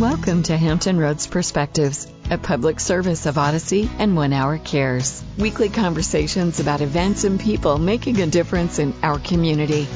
Welcome to Hampton Roads Perspectives, a public service of Odyssey and 1 Hour Cares. Weekly conversations about events and people making a difference in our community.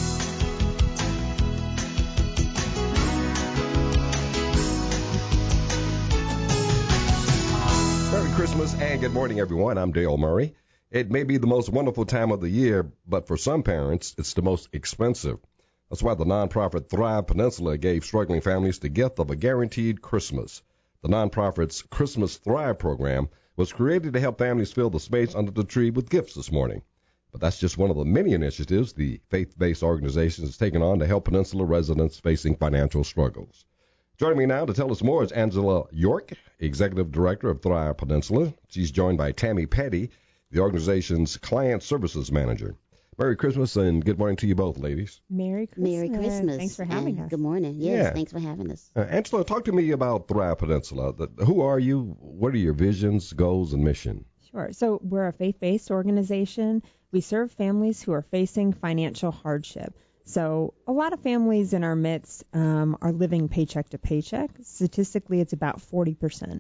Merry Christmas and good morning, everyone. I'm Dale Murray. It may be the most wonderful time of the year, but for some parents, it's the most expensive. That's why the nonprofit Thrive Peninsula gave struggling families the gift of a guaranteed Christmas. The nonprofit's Christmas Thrive program was created to help families fill the space under the tree with gifts this morning. But that's just one of the many initiatives the faith-based organization has taken on to help Peninsula residents facing financial struggles. Joining me now to tell us more is Angela York, Executive Director of Thrive Peninsula. She's joined by Tammy Petty, the organization's Client Services Manager. Merry Christmas and good morning to you both, ladies. Merry Christmas. Merry Christmas. Thanks for having us. Good morning. Yes, Thanks for having us. Angela, talk to me about Thrive Peninsula. Who are you? What are your visions, goals, and mission? Sure. So we're a faith-based organization. We serve families who are facing financial hardship. So a lot of families in our midst are living paycheck to paycheck. Statistically, it's about 40%.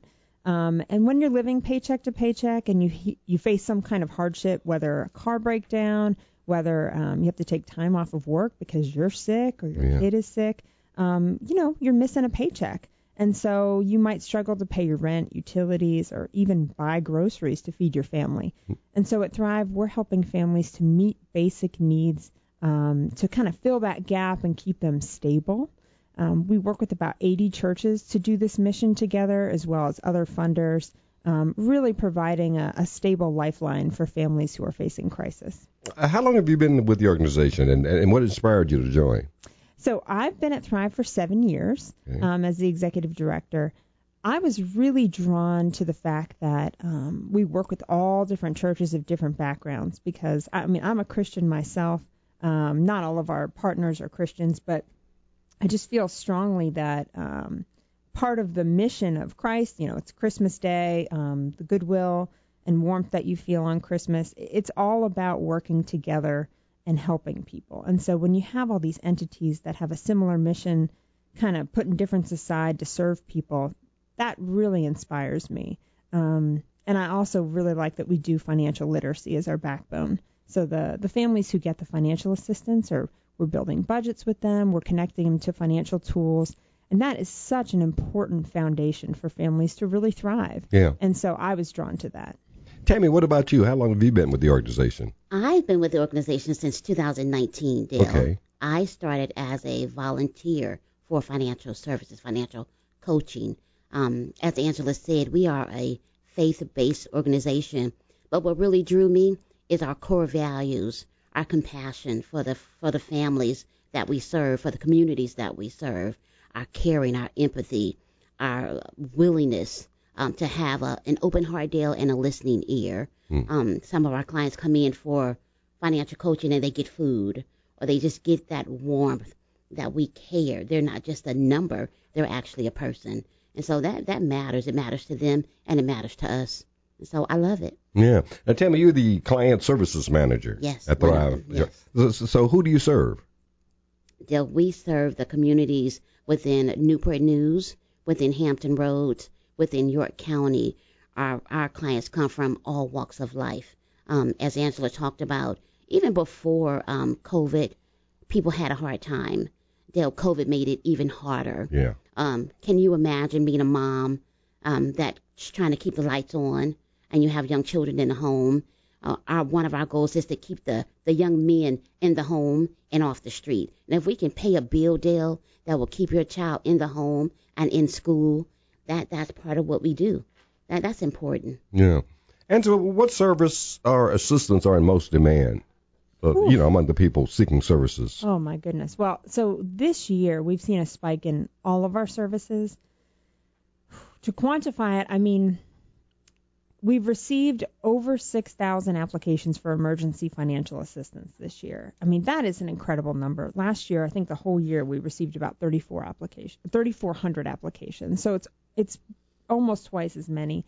And when you're living paycheck to paycheck and you face some kind of hardship, whether a car breakdown, whether you have to take time off of work because you're sick or your kid is sick, you're missing a paycheck. And so you might struggle to pay your rent, utilities, or even buy groceries to feed your family. And so at Thrive, we're helping families to meet basic needs to kind of fill that gap and keep them stable. We work with about 80 churches to do this mission together, as well as other funders, really providing a stable lifeline for families who are facing crisis. How long have you been with the organization, and what inspired you to join? So I've been at Thrive for 7 years as the executive director. I was really drawn to the fact that we work with all different churches of different backgrounds because, I'm a Christian myself. Not all of our partners are Christians, but I just feel strongly that part of the mission of Christ, it's Christmas Day, the goodwill and warmth that you feel on Christmas, it's all about working together and helping people. And so when you have all these entities that have a similar mission, kind of putting difference aside to serve people, that really inspires me. And I also really like that we do financial literacy as our backbone. So the families who get the financial assistance, we're building budgets with them, we're connecting them to financial tools, and that is such an important foundation for families to really thrive. Yeah. And so I was drawn to that. Tammy, what about you? How long have you been with the organization? I've been with the organization since 2019, Dale. Okay. I started as a volunteer for financial services, financial coaching. As Angela said, we are a faith-based organization, but what really drew me is our core values, our compassion for the families that we serve, for the communities that we serve, our caring, our empathy, our willingness to have an open heart, Dale, and a listening ear. Some of our clients come in for financial coaching and they get food, or they just get that warmth that we care. They're not just a number, they're actually a person. And so that matters. It matters to them and it matters to us. And so I love it. Yeah. Now, Tammy, you're the Client Services Manager at Thrive. Yes. So who do you serve? Dale, we serve the communities within Newport News, within Hampton Roads, within York County. Our clients come from all walks of life. As Angela talked about, even before COVID, people had a hard time. Dale, COVID made it even harder. Yeah. Can you imagine being a mom that's trying to keep the lights on and you have young children in the home? One of our goals is to keep the young men in the home and off the street. And if we can pay a bill, Dale, that will keep your child in the home and in school, that's part of what we do. That's important. Yeah. And so what service or assistance are in most demand, among the people seeking services? Oh, my goodness. Well, so this year we've seen a spike in all of our services. To quantify it, we've received over 6,000 applications for emergency financial assistance this year. That is an incredible number. Last year, I think the whole year, we received about 3,400 applications. So it's almost twice as many.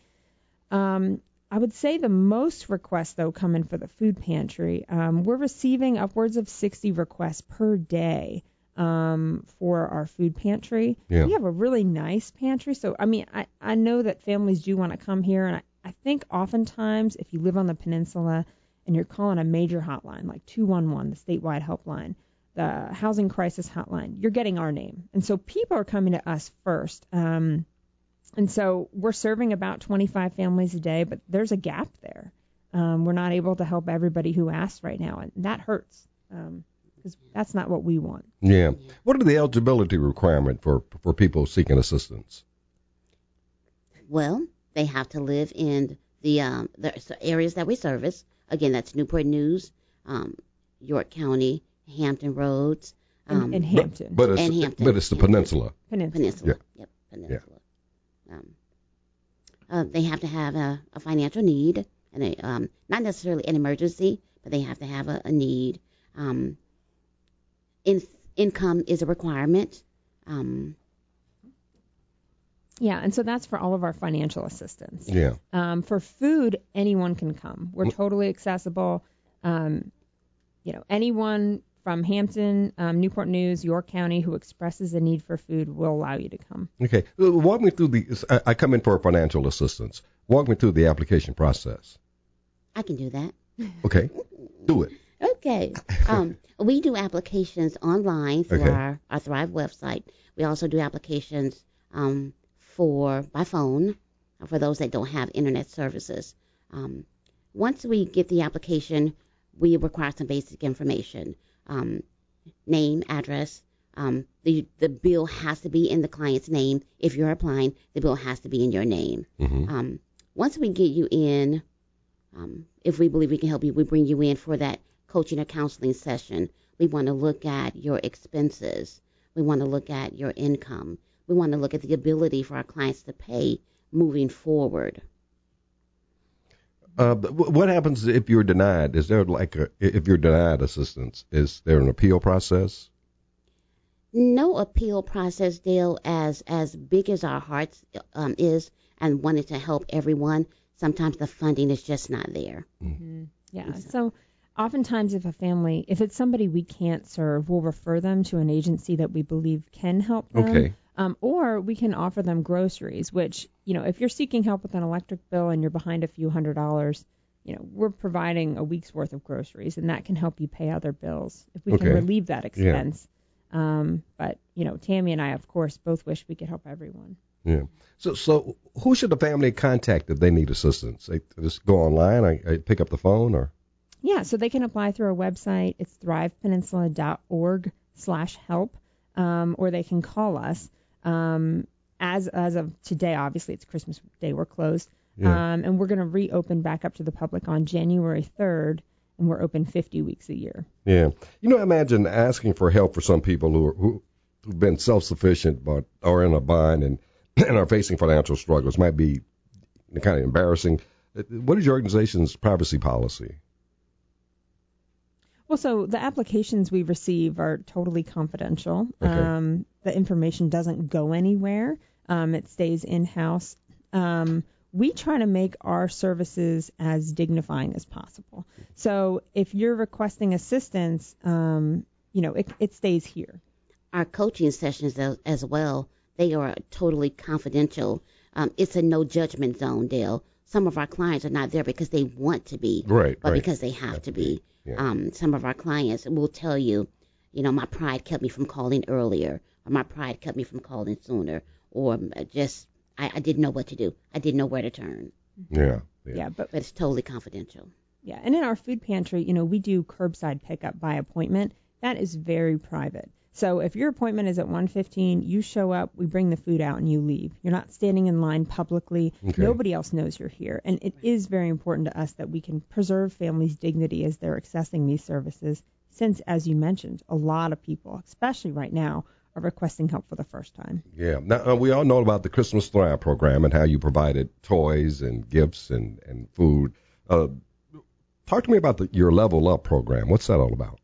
I would say the most requests, though, come in for the food pantry. We're receiving upwards of 60 requests per day for our food pantry. Yeah. We have a really nice pantry. So, I mean, I know that families do want to come here. And I think oftentimes if you live on the peninsula and you're calling a major hotline like 211, the statewide helpline, the housing crisis hotline, you're getting our name. And so people are coming to us first. And so we're serving about 25 families a day, but there's a gap there. We're not able to help everybody who asks right now, and that hurts because that's not what we want. Yeah. What are the eligibility requirements for people seeking assistance? Well, they have to live in the areas that we service. Again, that's Newport News, York County, Hampton Roads. And Hampton. But it's the peninsula. Peninsula. Yeah. Yep, peninsula. They have to have a financial need, and not necessarily an emergency, but they have to have a need. Income is a requirement. Yeah, and so that's for all of our financial assistance. Yeah. For food, anyone can come. We're totally accessible. Anyone from Hampton, Newport News, York County who expresses a need for food will allow you to come. Okay. Walk me through I come in for financial assistance. Walk me through the application process. I can do that. Okay. Do it. Okay. We do applications online through our Thrive website. We also do applications by phone for those that don't have internet services. Once we get the application, we require some basic information. Name, address. The bill has to be in the client's name. If you're applying, the bill has to be in your name. Mm-hmm. Once we get you in, if we believe we can help you, we bring you in for that coaching or counseling session. We want to look at your expenses. We want to look at your income. We want to look at the ability for our clients to pay moving forward. What happens if you're denied? Is there if you're denied assistance, is there an appeal process? No appeal process, Dale. As big as our hearts is and wanting to help everyone, sometimes the funding is just not there. Mm-hmm. Yeah. So oftentimes if it's somebody we can't serve, we'll refer them to an agency that we believe can help them. Okay. Or we can offer them groceries, which, if you're seeking help with an electric bill and you're behind a few $100s, we're providing a week's worth of groceries, and that can help you pay other bills if we can relieve that expense. Yeah. But Tammy and I, of course, both wish we could help everyone. Yeah. So who should the family contact if they need assistance? They just go online, I pick up the phone, or? Yeah, so they can apply through our website. It's thrivepeninsula.org/help, or they can call us. As of today, obviously it's Christmas Day, we're closed, and we're going to reopen back up to the public on January 3rd, and we're open 50 weeks a year. Yeah, imagine asking for help for some people who've been self-sufficient but are in a bind and are facing financial struggles. Might be kind of embarrassing. What is your organization's privacy policy? Well, so the applications we receive are totally confidential. Okay. The information doesn't go anywhere. It stays in-house. We try to make our services as dignifying as possible. So if you're requesting assistance, it stays here. Our coaching sessions as well, they are totally confidential. It's a no judgment zone, Dale. Some of our clients are not there because they want to be, but because they have to be. Yeah. Some of our clients will tell you, my pride kept me from calling earlier, or my pride kept me from calling sooner, or just I didn't know what to do. I didn't know where to turn. Yeah. But it's totally confidential. Yeah, and in our food pantry, we do curbside pickup by appointment. That is very private. So if your appointment is at 1:15, you show up, we bring the food out, and you leave. You're not standing in line publicly. Okay. Nobody else knows you're here. And it is very important to us that we can preserve families' dignity as they're accessing these services, since, as you mentioned, a lot of people, especially right now, are requesting help for the first time. Yeah. Now, we all know about the Christmas Thrive program and how you provided toys and gifts and food. Talk to me about your Level Up program. What's that all about?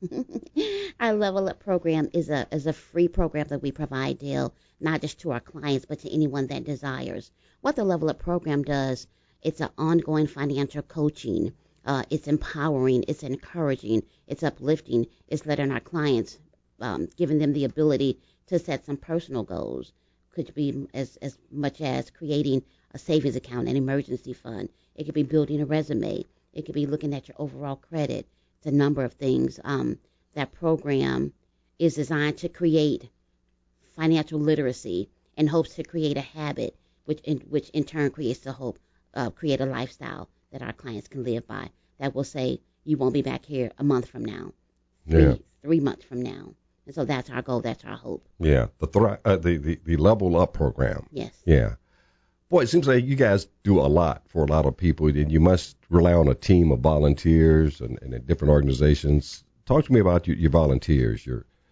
Our Level Up program is a free program that we provide, Dale, not just to our clients, but to anyone that desires. What the Level Up program does, it's an ongoing financial coaching. It's empowering, it's encouraging, it's uplifting, it's letting our clients giving them the ability to set some personal goals. Could be as much as creating a savings account, an emergency fund. It could be building a resume. It could be looking at your overall credit. It's a number of things. That program is designed to create financial literacy in hopes to create a habit, which in turn creates the hope, create a lifestyle that our clients can live by. That will say you won't be back here a month from now, 3 months from now. And so that's our goal. That's our hope. Yeah, the Level Up program. Yes. Yeah. Boy, it seems like you guys do a lot for a lot of people, and you must rely on a team of volunteers and different organizations. Talk to me about your volunteers.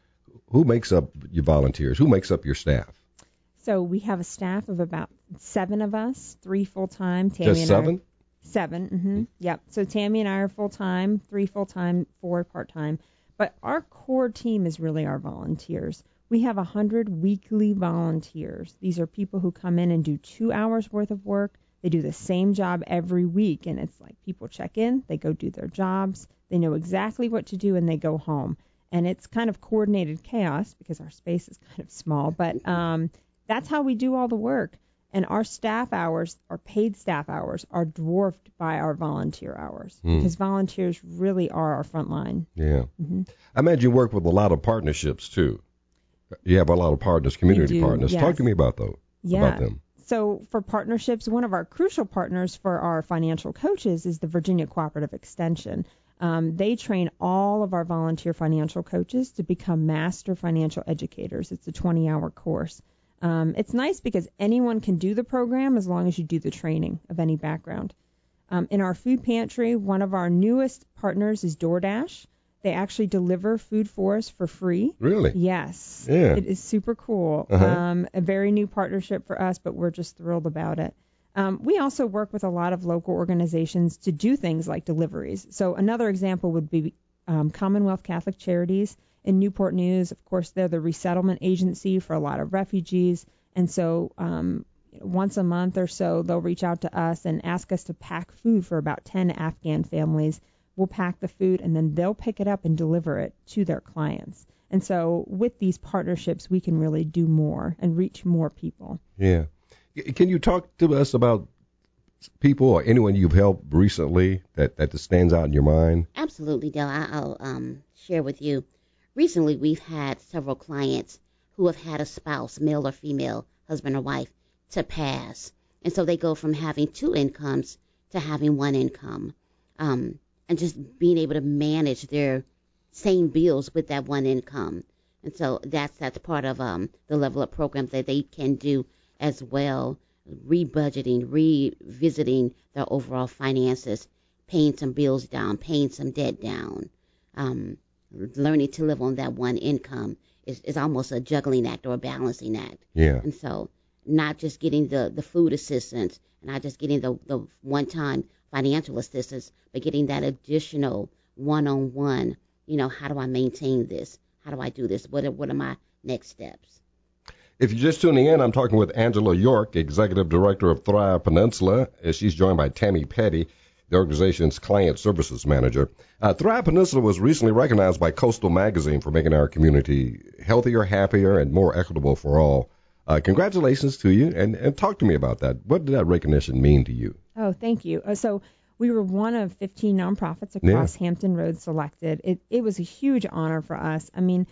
Who makes up your volunteers? Who makes up your staff? So we have a staff of about 7 of us, 3 full-time. Just 7? 7, mm-hmm. Yep. So Tammy and I are full-time, 3 full-time, 4 part-time. But our core team is really our volunteers. We have 100 weekly volunteers. These are people who come in and do 2 hours worth of work. They do the same job every week, and it's like people check in, they go do their jobs, they know exactly what to do, and they go home. And it's kind of coordinated chaos because our space is kind of small, but that's how we do all the work. And our staff hours, our paid staff hours, are dwarfed by our volunteer hours because volunteers really are our front line. Yeah. Mm-hmm. I imagine you work with a lot of partnerships, too. You have a lot of partners, community partners. Yes. Talk to me about those. Yeah. About them. So for partnerships, one of our crucial partners for our financial coaches is the Virginia Cooperative Extension. They train all of our volunteer financial coaches to become master financial educators. It's a 20-hour course. It's nice because anyone can do the program as long as you do the training of any background. In our food pantry, one of our newest partners is DoorDash. They actually deliver food for us for free. Really? Yes. Yeah. It is super cool. Uh-huh. A very new partnership for us, but we're just thrilled about it. We also work with a lot of local organizations to do things like deliveries. So another example would be Commonwealth Catholic Charities in Newport News. Of course, they're the resettlement agency for a lot of refugees. And so once a month or so, they'll reach out to us and ask us to pack food for about 10 Afghan families. We'll pack the food, and then they'll pick it up and deliver it to their clients. And so with these partnerships, we can really do more and reach more people. Yeah. Can you talk to us about people or anyone you've helped recently that stands out in your mind? Absolutely, Del. I'll share with you. Recently, we've had several clients who have had a spouse, male or female, husband or wife, to pass. And so they go from having 2 incomes to having 1 income. And just being able to manage their same bills with that 1 income. And so that's part of the Level Up program that they can do as well, rebudgeting, revisiting their overall finances, paying some bills down, paying some debt down. Learning to live on that 1 income is almost a juggling act or a balancing act. Yeah. And so not just getting the food assistance, not just getting the one-time financial assistance, but getting that additional one-on-one, how do I maintain this? How do I do this? What are my next steps? If you're just tuning in, I'm talking with Angela York, Executive Director of Thrive Peninsula. She's joined by Tammy Petty, the organization's Client Services Manager. Thrive Peninsula was recently recognized by Coastal Magazine for making our community healthier, happier, and more equitable for all. Congratulations to you, and talk to me about that. What did that recognition mean to you? Oh, thank you. So we were one of 15 nonprofits across Hampton Roads selected. It was a huge honor for us. I mean,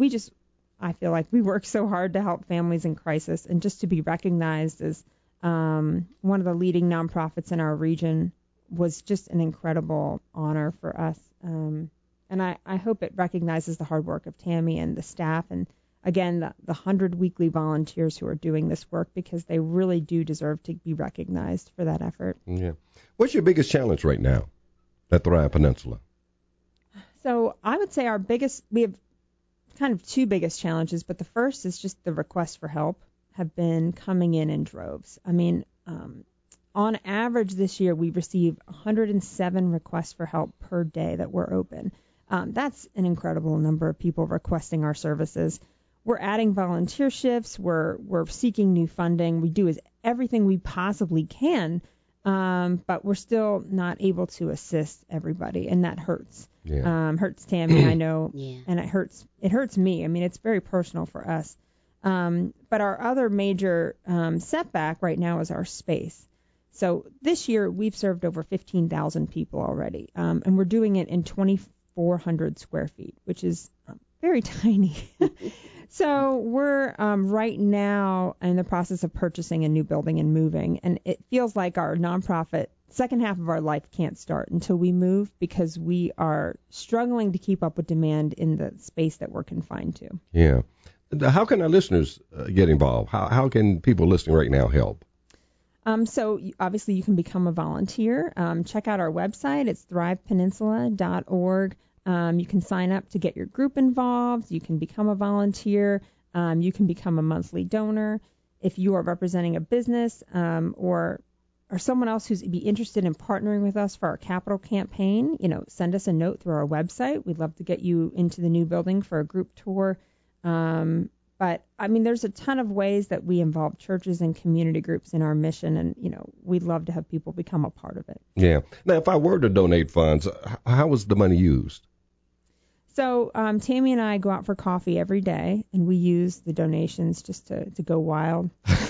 I feel like we work so hard to help families in crisis, and just to be recognized as one of the leading nonprofits in our region was just an incredible honor for us. And I hope it recognizes the hard work of Tammy and the staff, and again, the 100 weekly volunteers who are doing this work, because they really do deserve to be recognized for that effort. Yeah. What's your biggest challenge right now at Thrive Peninsula? So I would say we have kind of 2 biggest challenges, but the first is just the requests for help have been coming in droves. I mean, on average this year, we receive 107 requests for help per day that we're open. That's an incredible number of people requesting our services. We're adding volunteer shifts. We're seeking new funding. We do everything we possibly can but we're still not able to assist everybody, and that hurts. Yeah. Hurts Tammy, I know, Yeah. and it hurts me. I mean, it's very personal for us. But our other major setback right now is our space. So this year we've served over 15,000 people already, and we're doing it in 2,400 square feet, which is very tiny. So we're right now in the process of purchasing a new building and moving, and it feels like our nonprofit second half of our life can't start until we move, because we are struggling to keep up with demand in the space that we're confined to. Yeah. How can our listeners get involved? How can people listening right now help? So obviously you can become a volunteer. Check out our website. It's thrivepeninsula.org. You can sign up to get your group involved. You can become a volunteer. You can become a monthly donor. If you are representing a business or someone else who's be interested in partnering with us for our capital campaign, send us a note through our website. We'd love to get you into the new building for a group tour. But I mean, there's a ton of ways that we involve churches and community groups in our mission, and we'd love to have people become a part of it. Yeah. Now, if I were to donate funds, how was the money used? So Tammy and I go out for coffee every day, and we use the donations just to go wild.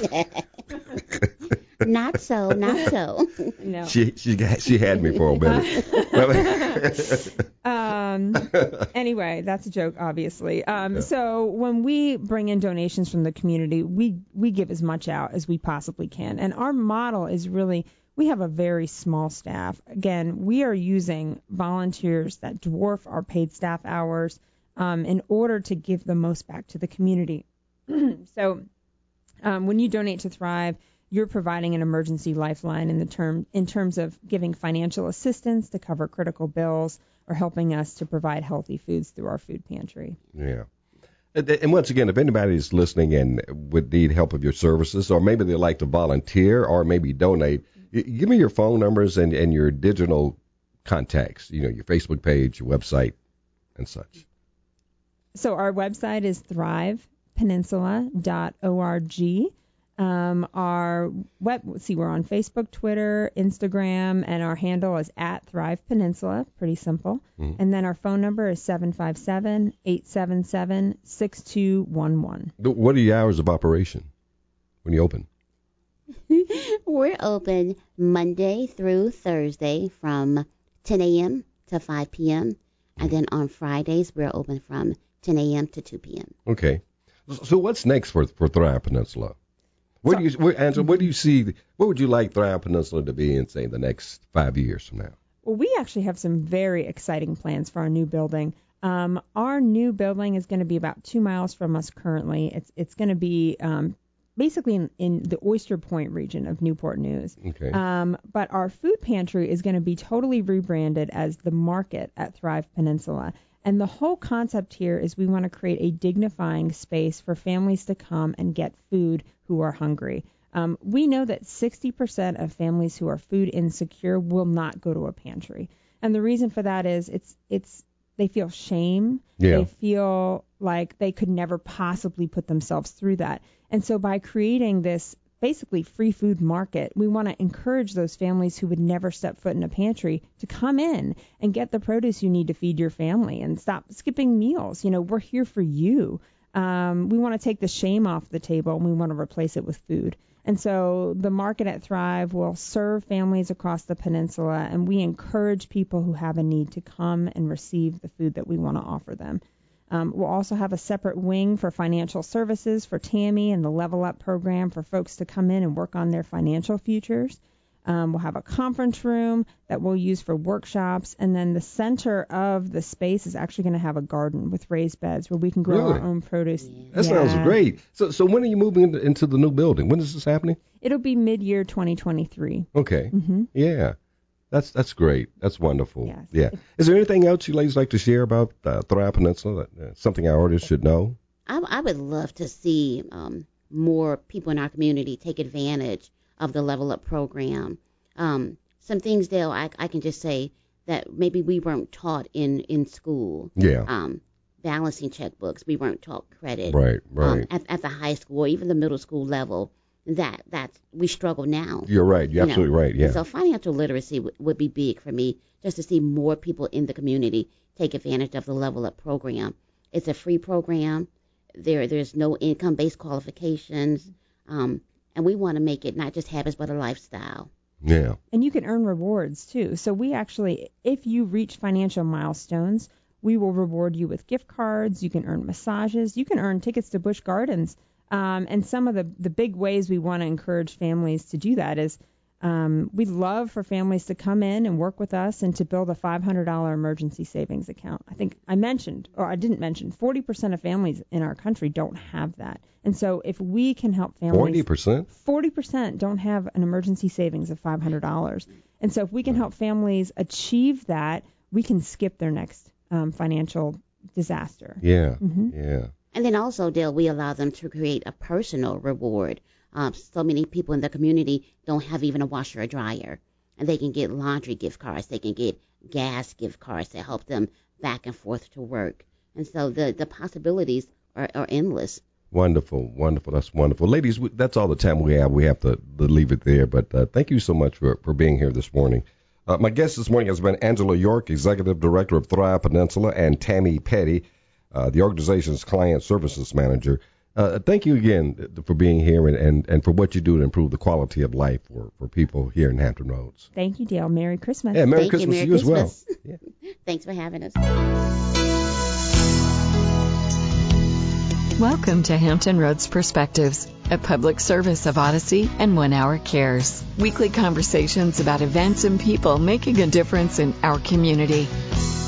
Not so. No. She had me for a minute. Anyway, that's a joke, obviously. So when we bring in donations from the community, we give as much out as we possibly can. And our model is really, we have a very small staff. Again, we are using volunteers that dwarf our paid staff hours in order to give the most back to the community. So when you donate to Thrive, you're providing an emergency lifeline in terms of giving financial assistance to cover critical bills or helping us to provide healthy foods through our food pantry. Yeah. And once again, if anybody's listening and would need help with your services, or maybe they'd like to volunteer or maybe donate, give me your phone numbers and your digital contacts, your Facebook page, your website, and such. So our website is thrivepeninsula.org. We're on Facebook, Twitter, Instagram, and our handle is @ThrivePeninsula. Pretty simple. Mm-hmm. And then our phone number is 757-877-6211. What are your hours of operation when you open? We're open Monday through Thursday from 10 a.m. to 5 p.m. And then on Fridays, we're open from 10 a.m. to 2 p.m. Okay. So what's next for Thrive Peninsula? Angela, what do you see? What would you like Thrive Peninsula to be in, say, the next 5 years from now? Well, we actually have some very exciting plans for our new building. Our new building is going to be about 2 miles from us currently. It's going to be basically in the Oyster Point region of Newport News. Okay. But our food pantry is going to be totally rebranded as the Market at Thrive Peninsula. And the whole concept here is we want to create a dignifying space for families to come and get food who are hungry. We know that 60% of families who are food insecure will not go to a pantry. And the reason for that is they feel shame. Yeah. They feel like they could never possibly put themselves through that. And so by creating this basically free food market, we want to encourage those families who would never step foot in a pantry to come in and get the produce you need to feed your family and stop skipping meals. We're here for you. We want to take the shame off the table, and we want to replace it with food. And so the Market at Thrive will serve families across the peninsula, and we encourage people who have a need to come and receive the food that we want to offer them. We'll also have a separate wing for financial services for Tammy and the Level Up program for folks to come in and work on their financial futures. We'll have a conference room that we'll use for workshops, and then the center of the space is actually going to have a garden with raised beds where we can grow our own produce. That sounds great. So when are you moving into the new building? When is this happening? It'll be mid-year 2023. Okay. Mm-hmm. Yeah. That's great. That's wonderful. Yes. Yeah. Is there anything else you ladies like to share about Thrive Peninsula? Something our audience should know? I would love to see more people in our community take advantage of the Level Up program. Some things, Dale, I can just say that maybe we weren't taught in school. Yeah. Balancing checkbooks. We weren't taught credit. Right. At the high school or even the middle school level. that we struggle now. You're right. You're absolutely right. Yeah. So financial literacy would be big for me, just to see more people in the community take advantage of the Level Up program. It's a free program. There's no income-based qualifications, and we want to make it not just habits but a lifestyle. Yeah. And you can earn rewards too. So we actually, if you reach financial milestones, we will reward you with gift cards. You can earn massages. You can earn tickets to Busch Gardens. And some of the big ways we want to encourage families to do that is we'd love for families to come in and work with us and to build a $500 emergency savings account. I think I mentioned, or I didn't mention, 40% of families in our country don't have that. And so if we can help families... 40%? 40% don't have an emergency savings of $500. And so if we can help families achieve that, we can skip their next financial disaster. Yeah, Mm-hmm. yeah. And then also, Dale, we allow them to create a personal reward. So many people in the community don't have even a washer or dryer. And they can get laundry gift cards. They can get gas gift cards to help them back and forth to work. And so the possibilities are endless. Wonderful, wonderful. That's wonderful. Ladies, that's all the time we have. We have to leave it there. But thank you so much for being here this morning. My guest this morning has been Angela York, Executive Director of Thrive Peninsula, and Tammy Petty, the organization's Client Services Manager. Thank you again for being here and for what you do to improve the quality of life for people here in Hampton Roads. Thank you, Dale. Merry Christmas. Yeah, Merry Thank Christmas you, to you as well. Christmas. Yeah. Thanks for having us. Welcome to Hampton Roads Perspectives, a public service of Odyssey and 1 Hour Cares. Weekly conversations about events and people making a difference in our community.